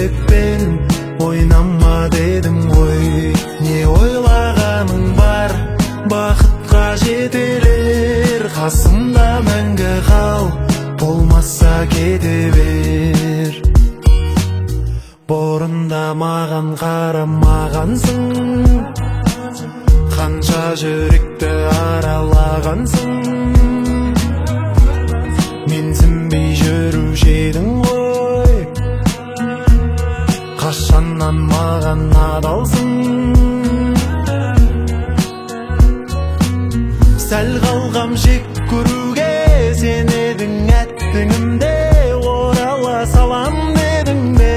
жүрекпен ойнама дедім ғой. Не ойлағаның бар, бақытқа жетелер, қасымда мәңгі қал, болмаса кете бер. Бұрында маған қарамағансың, қанша жүректі аралағансың. Менсінбей жүруші едің ғой, қашаннан маған адалсың. Сәл қалғам жек көруге, сен едің әттіңімде, орала салам дедің бе.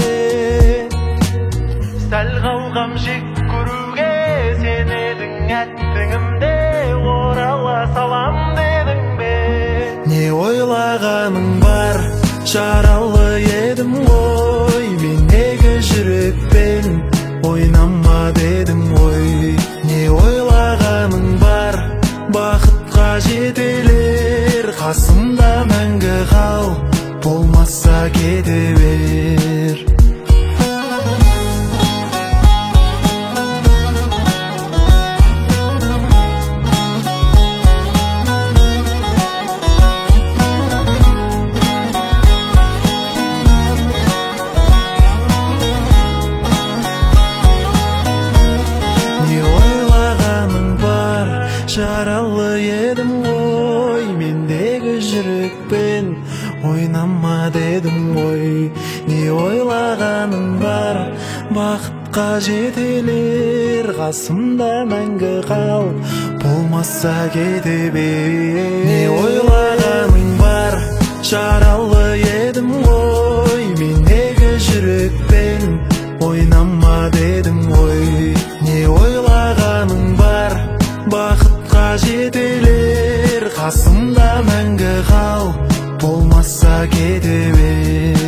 Сәл қалғам жек көруге, сен едің әттіңімде, орала салам дедің бе. Не ойлағаның бар, жаралы едім ғой, мендегі жүрекпен ойнама дедім ғой. Не ойлағаның бар, бақытқа жетелер, қасымда мәңгі қал, болмаса кете бер. Жаралы едім ғой, мендегі жүрекпен ойнама дедім ғой. Не ойлағаның бар, бақытқа жетелер, қасымда мәңгі қал, болмаса кете бер. Не ойлағаның бар, жаралы едім ғой, мендегі жүрекпен ойнама дедім ғой. Не ойлағаның бар, бақытқа жетелер, қасымда мәңгі қал, болмаса кете бер.